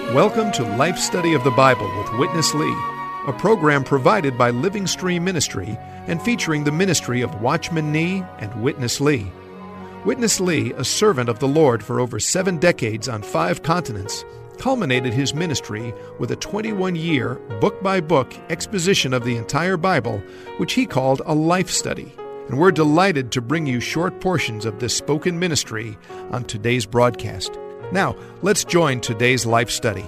Welcome to Life Study of the Bible with Witness Lee, a program provided by Living Stream Ministry and featuring the ministry of Watchman Nee and Witness Lee. Witness Lee, a servant of the Lord for over 7 decades on 5 continents, culminated his ministry with a 21-year, book-by-book exposition of the entire Bible, which he called a life study. And we're delighted to bring you short portions of this spoken ministry on today's broadcast. Now, let's join today's life study.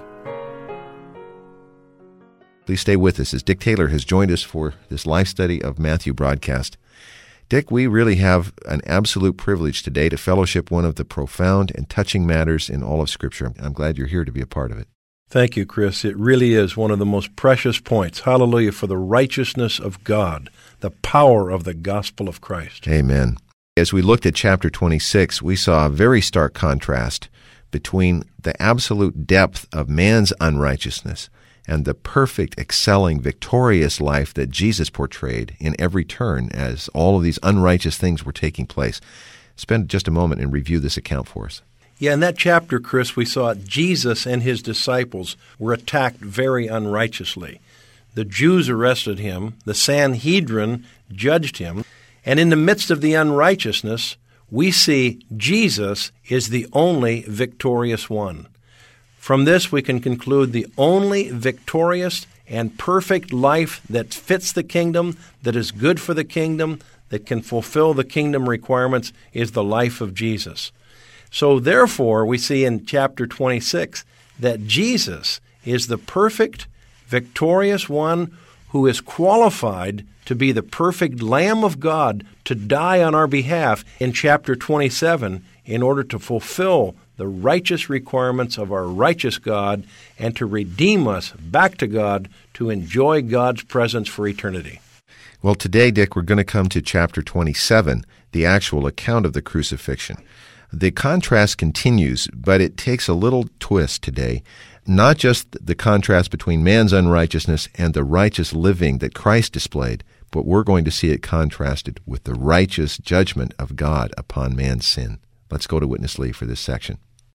Please stay with us as Dick Taylor has joined us for this life study of Matthew broadcast. Dick, we really have an absolute privilege today to fellowship one of the profound and touching matters in all of Scripture. I'm glad you're here to be a part of it. Thank you, Chris. It really is one of the most precious points. Hallelujah for the righteousness of God, the power of the gospel of Christ. Amen. As we looked at chapter 26, we saw a very stark contrast between the absolute depth of man's unrighteousness and the perfect, excelling, victorious life that Jesus portrayed in every turn as all of these unrighteous things were taking place. Spend just a moment and review this account for us. Yeah, in that chapter, Chris, we saw Jesus and his disciples were attacked very unrighteously. The Jews arrested him, the Sanhedrin judged him, and in the midst of the unrighteousness, we see Jesus is the only victorious one. From this, we can conclude the only victorious and perfect life that fits the kingdom, that is good for the kingdom, that can fulfill the kingdom requirements, is the life of Jesus. So therefore, we see in chapter 26 that Jesus is the perfect, victorious one who is qualified to be the perfect Lamb of God to die on our behalf in chapter 27 in order to fulfill the righteous requirements of our righteous God and to redeem us back to God to enjoy God's presence for eternity. Well, today, Dick, we're going to come to chapter 27, the actual account of the crucifixion. The contrast continues, but it takes a little twist today. Not just the contrast between man's unrighteousness and the righteous living that Christ displayed, but we're going to see it contrasted with the righteous judgment of God upon man's sin. Let's go to Witness Lee for this section.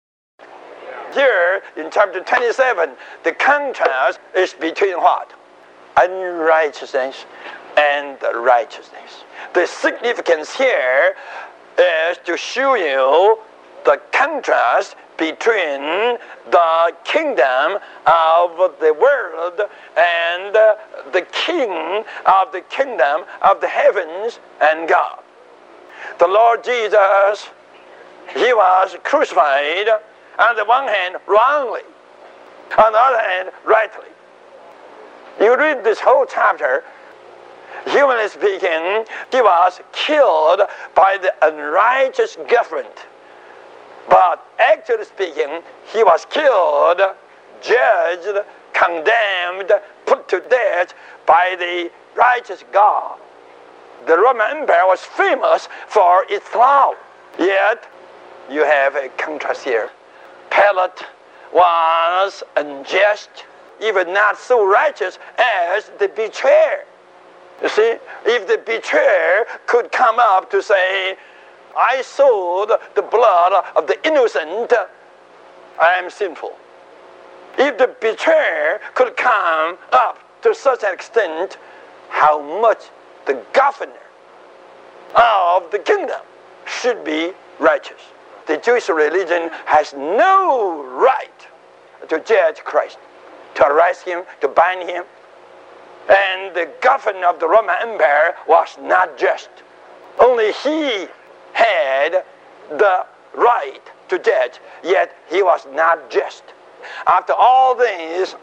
Here, in chapter 27, the contrast is between what? Unrighteousness and righteousness. The significance here is to show you the contrast between the kingdom of the world and the king of the kingdom of the heavens and God. The Lord Jesus, he was crucified on the one hand wrongly, on the other hand rightly. You read this whole chapter, humanly speaking, he was killed by the unrighteous government. But actually speaking, he was killed, judged, condemned, put to death by the righteous God. The Roman Empire was famous for its law. Yet, you have a contrast here. Pilate was unjust, even not so righteous as the betrayer. You see, if the betrayer could come up to say, I sold the blood of the innocent, I am sinful. If the betrayer could come up to such an extent, how much the governor of the kingdom should be righteous. The Jewish religion has no right to judge Christ, to arrest him, to bind him. And the governor of the Roman Empire was not just. Only he had the right to judge, yet he was not just. After all this,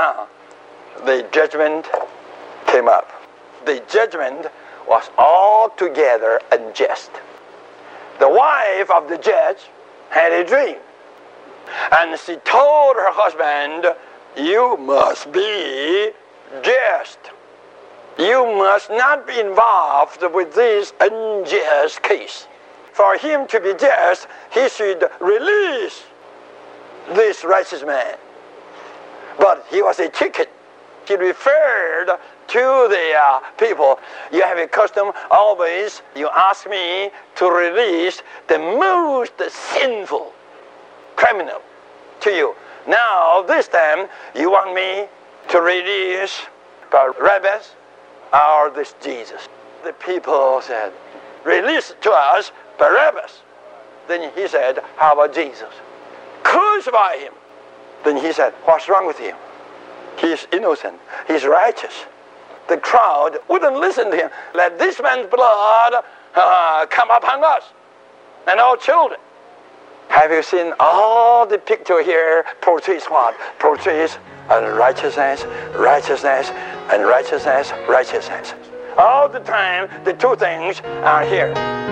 the judgment came up. The judgment was altogether unjust. The wife of the judge had a dream, and she told her husband, you must be just. You must not be involved with this unjust case. For him to be just, he should release this righteous man. But he was a chicken. He referred to the people. You have a custom always, you ask me to release the most sinful criminal to you. Now, this time, you want me to release Barabbas or this Jesus? The people said, release to us Barabbas. Then he said, how about Jesus? Crucify him. Then he said, what's wrong with him? He's innocent. He's righteous. The crowd wouldn't listen to him. Let this man's blood come upon us and our children. Have you seen all the picture here portrays what? Portrays unrighteousness, righteousness, unrighteousness, righteousness. All the time, the two things are here.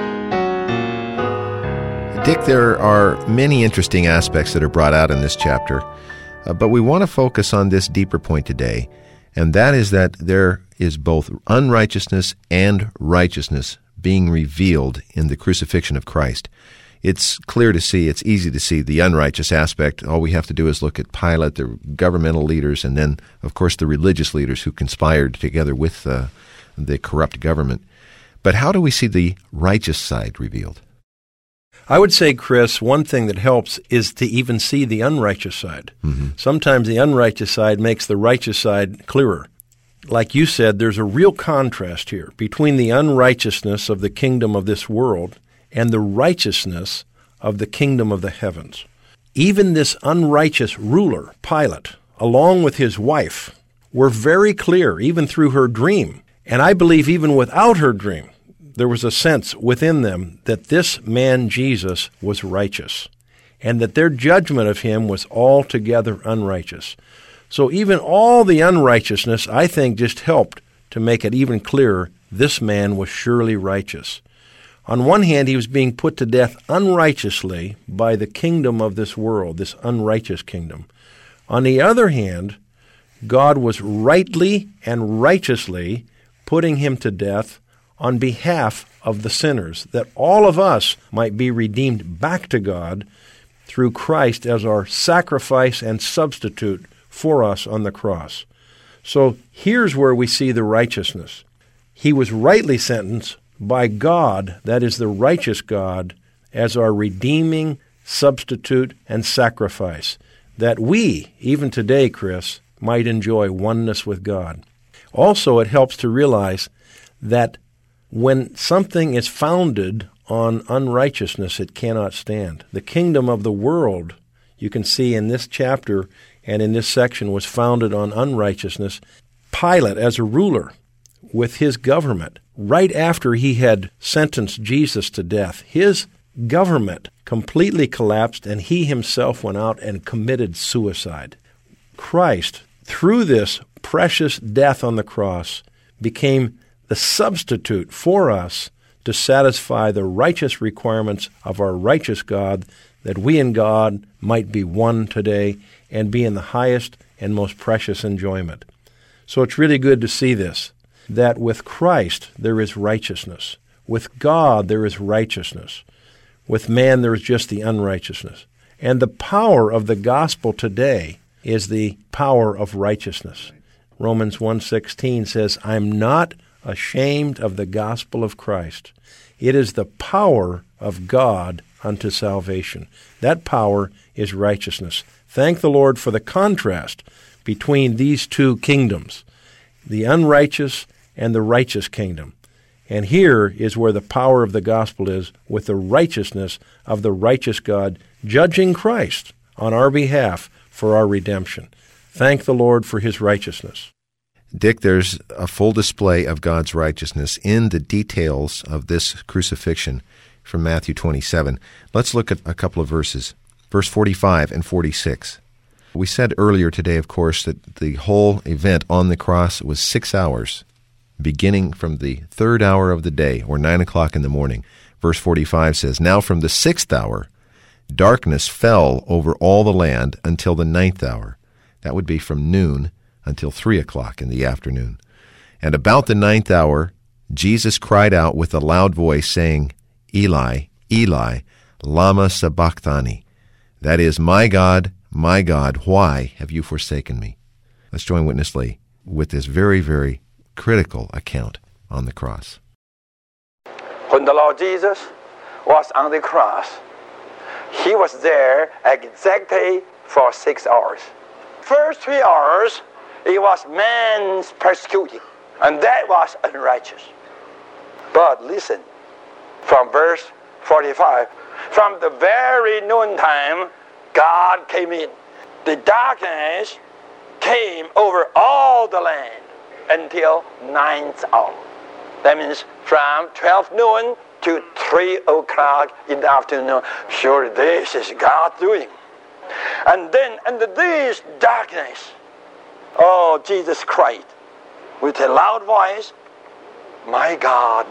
Dick, there are many interesting aspects that are brought out in this chapter, but we want to focus on this deeper point today, and that is that there is both unrighteousness and righteousness being revealed in the crucifixion of Christ. It's clear to see, it's easy to see the unrighteous aspect. All we have to do is look at Pilate, the governmental leaders, and then, of course, the religious leaders who conspired together with the corrupt government. But how do we see the righteous side revealed? I would say, Chris, one thing that helps is to even see the unrighteous side. Mm-hmm. Sometimes the unrighteous side makes the righteous side clearer. Like you said, there's a real contrast here between the unrighteousness of the kingdom of this world and the righteousness of the kingdom of the heavens. Even this unrighteous ruler, Pilate, along with his wife, were very clear, even through her dream. And I believe even without her dream, there was a sense within them that this man Jesus was righteous, and that their judgment of him was altogether unrighteous. So even all the unrighteousness, I think, just helped to make it even clearer this man was surely righteous. On one hand, he was being put to death unrighteously by the kingdom of this world, this unrighteous kingdom. On the other hand, God was rightly and righteously putting him to death on behalf of the sinners, that all of us might be redeemed back to God through Christ as our sacrifice and substitute for us on the cross. So here's where we see the righteousness. He was rightly sentenced by God, that is the righteous God, as our redeeming substitute and sacrifice, that we, even today, Chris, might enjoy oneness with God. Also, it helps to realize that when something is founded on unrighteousness, it cannot stand. The kingdom of the world, you can see in this chapter and in this section, was founded on unrighteousness. Pilate, as a ruler, with his government, right after he had sentenced Jesus to death, his government completely collapsed, and he himself went out and committed suicide. Christ, through this precious death on the cross, became the substitute for us to satisfy the righteous requirements of our righteous God, that we and God might be one today and be in the highest and most precious enjoyment. So it's really good to see this, that with Christ there is righteousness. With God there is righteousness. With man there is just the unrighteousness. And the power of the gospel today is the power of righteousness. Romans 1:16 says, I'm not ashamed of the gospel of Christ. It is the power of God unto salvation. That power is righteousness. Thank the Lord for the contrast between these two kingdoms, the unrighteous and the righteous kingdom. And here is where the power of the gospel is, with the righteousness of the righteous God judging Christ on our behalf for our redemption. Thank the Lord for his righteousness. Dick, there's a full display of God's righteousness in the details of this crucifixion from Matthew 27. Let's look at a couple of verses, verse 45 and 46. We said earlier today, of course, that the whole event on the cross was 6 hours, beginning from the third hour of the day, or 9 o'clock in the morning. Verse 45 says, Now from the 6th hour, darkness fell over all the land until the 9th hour. That would be from noon until 3 o'clock in the afternoon. And about the 9th hour, Jesus cried out with a loud voice, saying, Eli, Eli, lama sabachthani. That is, my God, why have you forsaken me? Let's join Witness Lee with this very, very critical account on the cross. When the Lord Jesus was on the cross, he was there exactly for 6 hours. First 3 hours, it was man's persecuting, and that was unrighteous. But listen, from verse 45, from the very noontime, God came in. The darkness came over all the land until 9th hour. That means from 12 noon to 3 o'clock in the afternoon. Sure, this is God doing. And then under this darkness, oh, Jesus Christ, with a loud voice, my God,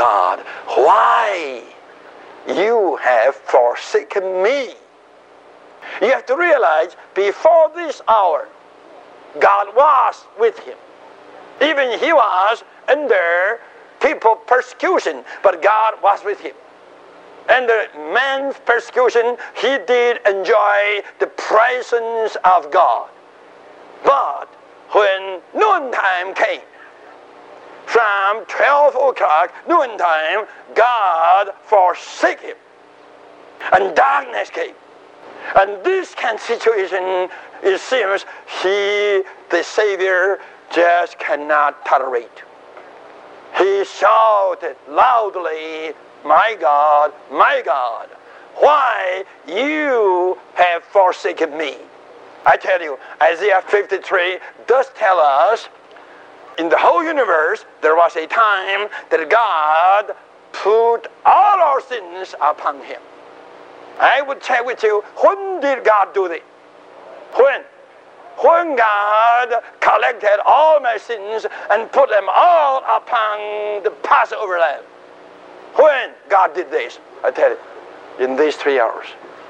why you have forsaken me? You have to realize, before this hour, God was with him. Even he was under people persecution, but God was with him. Under man's persecution, he did enjoy the presence of God. But when noontime came, from 12 o'clock noontime, God forsook him, and darkness came. And this kind of situation, it seems, he, the Savior, just cannot tolerate. He shouted loudly, my God, why you have forsaken me? I tell you, Isaiah 53 does tell us, in the whole universe, there was a time that God put all our sins upon him. I would check with you, when did God do this? When God collected all my sins and put them all upon the Passover lamb. When God did this, I tell you, in these 3 hours.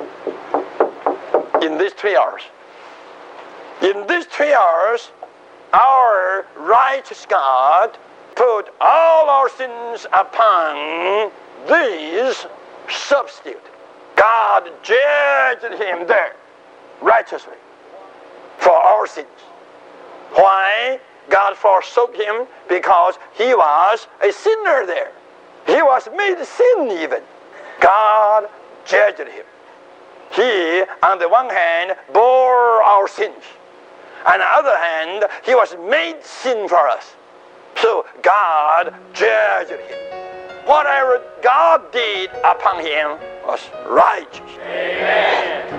In these 3 hours. In these 3 hours, our righteous God put all our sins upon this substitute. God judged him there righteously for our sins. Why? God forsook him because he was a sinner there. He was made sin even. God judged him. He, on the one hand, bore our sins. On the other hand, he was made sin for us. So God judged him. Whatever God did upon him was righteous. Amen.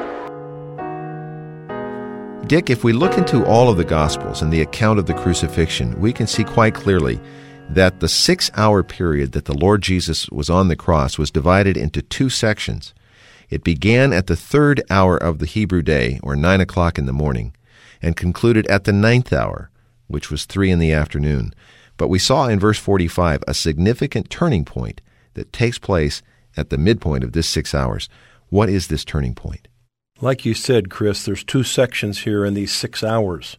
Dick, if we look into all of the Gospels and the account of the crucifixion, we can see quite clearly that the 6-hour period that the Lord Jesus was on the cross was divided into 2 sections. It began at the 3rd hour of the Hebrew day, or 9 o'clock in the morning, and concluded at the 9th hour, which was 3 in the afternoon. But we saw in verse 45 a significant turning point that takes place at the midpoint of this 6 hours. What is this turning point? Like you said, Chris, there's 2 sections here in these 6 hours.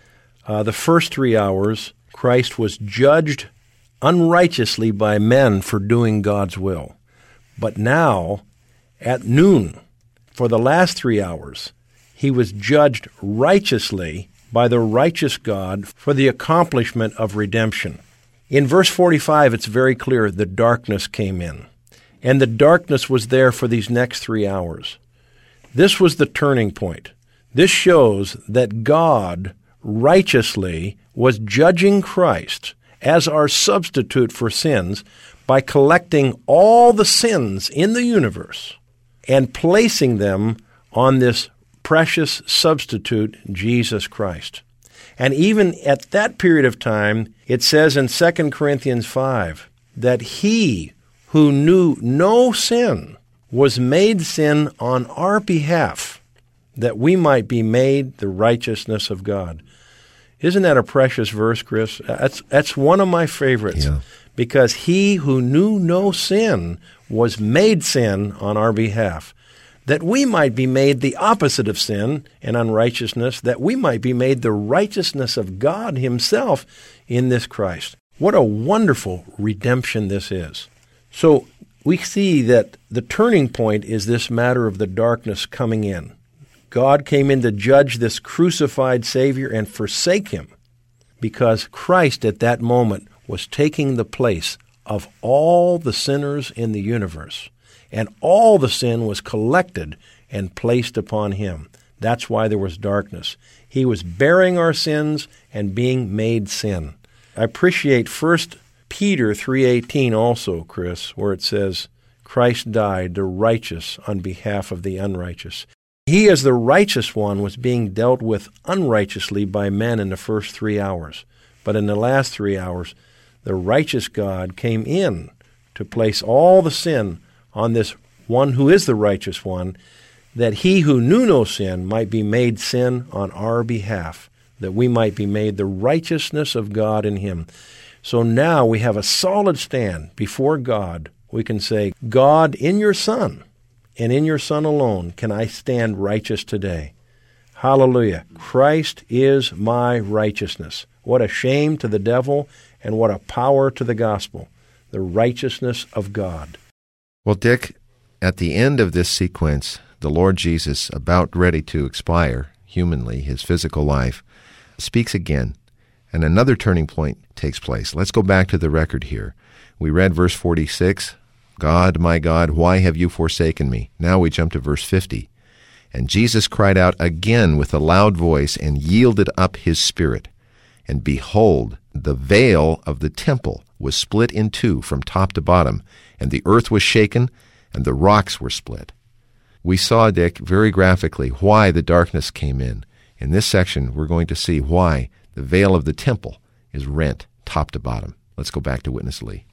The first 3 hours, Christ was judged unrighteously by men for doing God's will. But now, at noon, for the last 3 hours, he was judged righteously by the righteous God for the accomplishment of redemption. In verse 45, it's very clear the darkness came in. And the darkness was there for these next 3 hours. This was the turning point. This shows that God righteously was judging Christ as our substitute for sins by collecting all the sins in the universe and placing them on this precious substitute, Jesus Christ. And even at that period of time, it says in 2 Corinthians 5 that he who knew no sin was made sin on our behalf, that we might be made the righteousness of God. Isn't that a precious verse, Chris? That's one of my favorites. Yeah. Because he who knew no sin was made sin on our behalf, that we might be made the opposite of sin and unrighteousness, that we might be made the righteousness of God himself in this Christ. What a wonderful redemption this is. So we see that the turning point is this matter of the darkness coming in. God came in to judge this crucified Savior and forsake him because Christ at that moment was taking the place of all the sinners in the universe. And all the sin was collected and placed upon him. That's why there was darkness. He was bearing our sins and being made sin. I appreciate 1 Peter 3:18 also, Chris, where it says, Christ died, the righteous, on behalf of the unrighteous. He, as the righteous one, was being dealt with unrighteously by men in the first 3 hours. But in the last 3 hours, the righteous God came in to place all the sin on this one who is the righteous one, that he who knew no sin might be made sin on our behalf, that we might be made the righteousness of God in him. So now we have a solid stand before God. We can say, God, in your Son, and in your Son alone, can I stand righteous today. Hallelujah. Christ is my righteousness. What a shame to the devil, and what a power to the gospel, the righteousness of God. Well, Dick, at the end of this sequence, the Lord Jesus, about ready to expire humanly, his physical life, speaks again, and another turning point takes place. Let's go back to the record here. We read verse 46, God, my God, why have you forsaken me? Now we jump to verse 50. And Jesus cried out again with a loud voice and yielded up his spirit. And behold, the veil of the temple was split in two from top to bottom, and the earth was shaken, and the rocks were split. We saw, Dick, very graphically why the darkness came in. In this section, we're going to see why the veil of the temple is rent top to bottom. Let's go back to Witness Lee.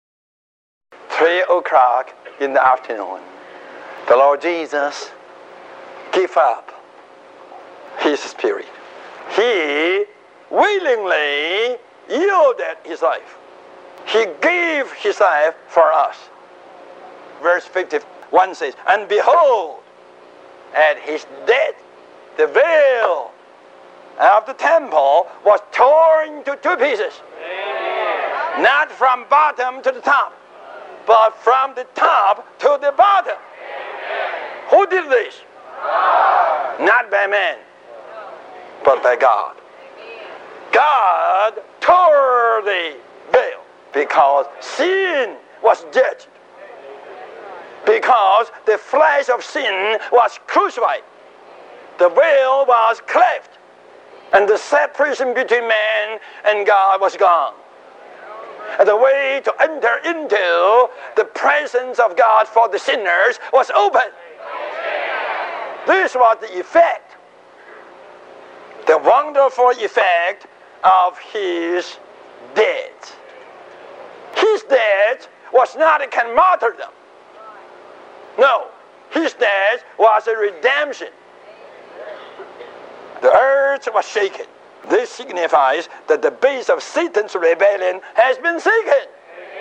3 o'clock in the afternoon, the Lord Jesus gave up his spirit. He willingly yielded his life. He gave his life for us. Verse 51 says, and behold, at his death, the veil of the temple was torn into two pieces. Amen. Not from bottom to the top, but from the top to the bottom. Amen. Who did this? God. Not by man, but by God. God tore the veil because sin was judged. Because the flesh of sin was crucified. The veil was cleft. And the separation between man and God was gone. And the way to enter into the presence of God for the sinners was open. This was the effect, the wonderful effect of his death. His death was not a kind of martyrdom. No, his death was a redemption. The earth was shaken. This signifies that the base of Satan's rebellion has been shaken.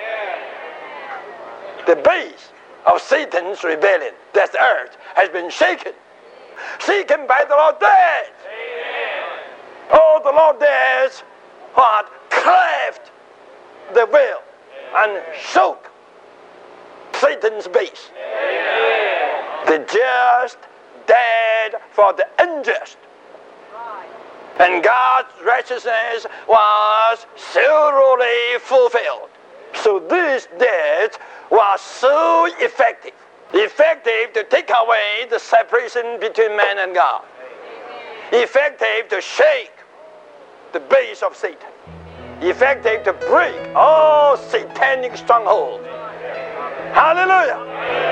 The base of Satan's rebellion, that's the earth, has been shaken. Shaken by the Lord death. Oh, the Lord death, what? Cleft the veil and shook Satan's base. The just died for the unjust. And God's righteousness was thoroughly fulfilled. So this death was so effective. Effective to take away the separation between man and God. Effective to shake the base of Satan. Effective to break all satanic strongholds. Hallelujah!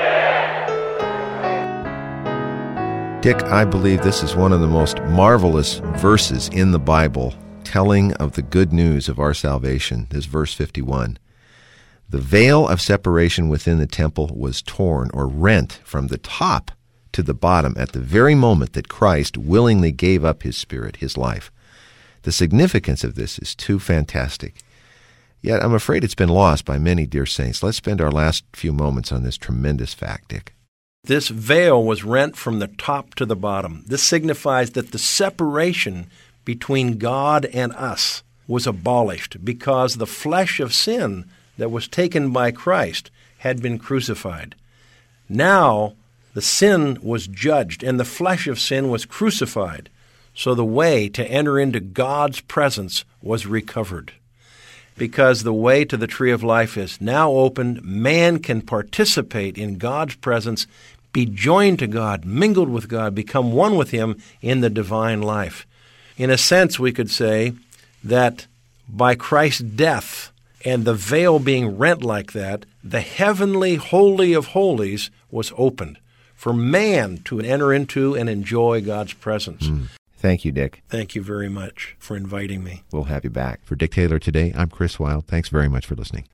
Dick, I believe this is one of the most marvelous verses in the Bible telling of the good news of our salvation. This verse 51. The veil of separation within the temple was torn or rent from the top to the bottom at the very moment that Christ willingly gave up his spirit, his life. The significance of this is too fantastic. Yet I'm afraid it's been lost by many dear saints. Let's spend our last few moments on this tremendous fact, Dick. This veil was rent from the top to the bottom. This signifies that the separation between God and us was abolished because the flesh of sin that was taken by Christ had been crucified. Now the sin was judged and the flesh of sin was crucified. So the way to enter into God's presence was recovered. Because the way to the tree of life is now opened, man can participate in God's presence be joined to God, mingled with God, become one with Him in the divine life. In a sense, we could say that by Christ's death and the veil being rent like that, the heavenly Holy of Holies was opened for man to enter into and enjoy God's presence. Thank you, Dick. Thank you very much for inviting me. We'll have you back. For Dick Taylor Today, I'm Chris Wilde. Thanks very much for listening.